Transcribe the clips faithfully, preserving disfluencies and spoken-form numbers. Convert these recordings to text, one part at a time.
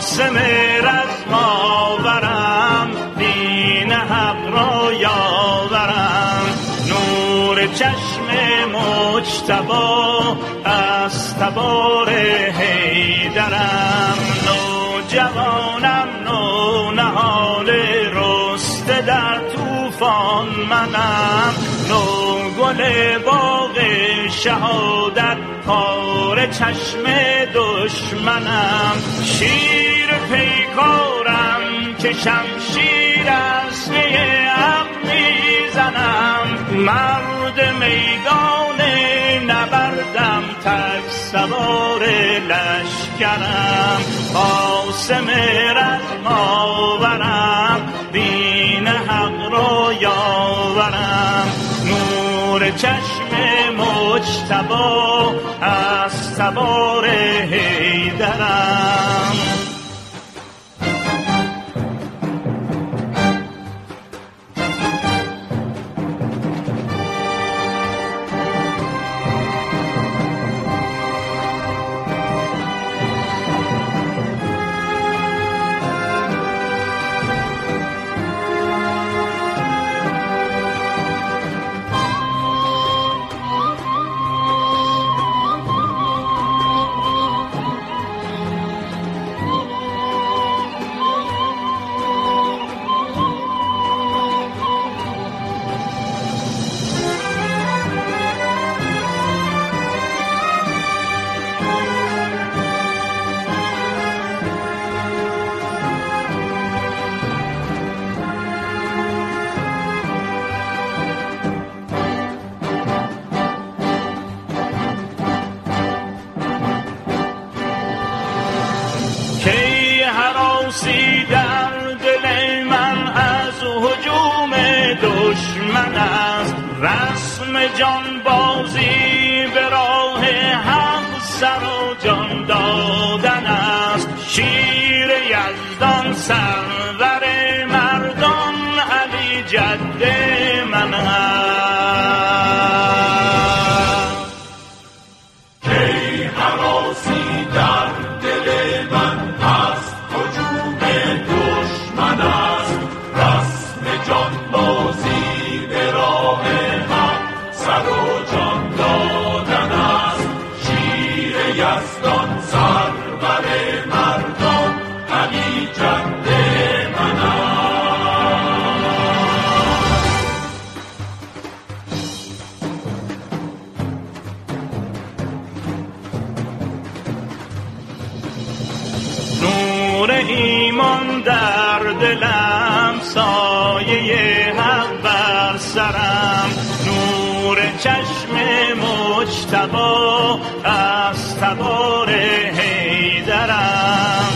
قاسم رزما برم دین حق را یاورم نور چشم مجتبی از تبار حیدرم نوجوانم نو نهال رسته در طوفان منم نو گل باغ شهادت کار چشم دشمنم شیر پیکارم که شمشیر از نی حق میزنم مرد میدان نبردم تک سوار لشکرم قاسم رزماورم دین حق را یاورم نور چشم مجتبی از تبار حیدرم در دل من از هجوم دشمن است رسم جان بازی به راه حق سر و جان دادن است شیر یزدان سرور مردان علی جد من است کی هراسی در دل من است هجوم دشمن است رسم جان بازی به راه حق سر و جان دادن است شیر یزدان سرور مردان علی جد من است نور ایمان در دلم سایه حق بر سرم نور چشم مجتبی از تبار حیدرم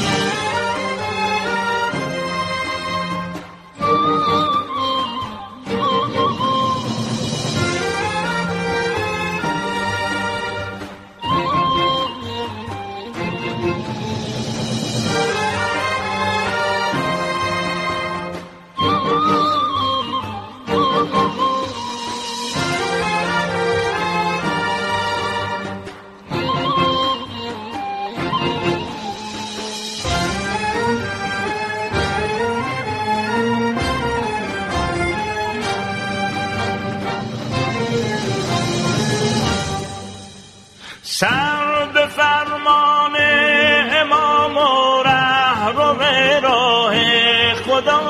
سر به فرمان امام و رهرو راه خدا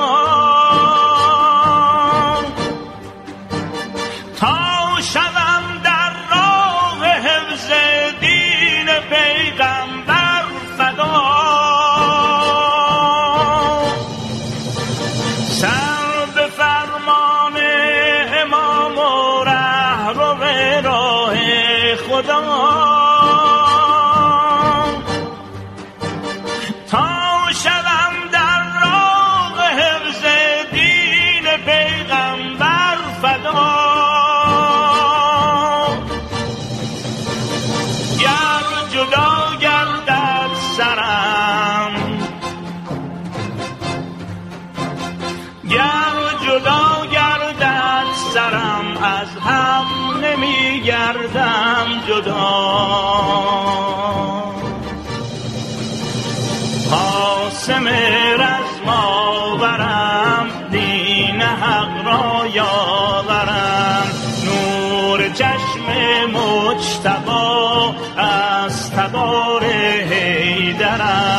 تا شوم در راه حفظ دین پیغمبر فدا سر به فرمان امام و رهرو راه خدا از هم نمی گردم جدا از تبار حیدرم.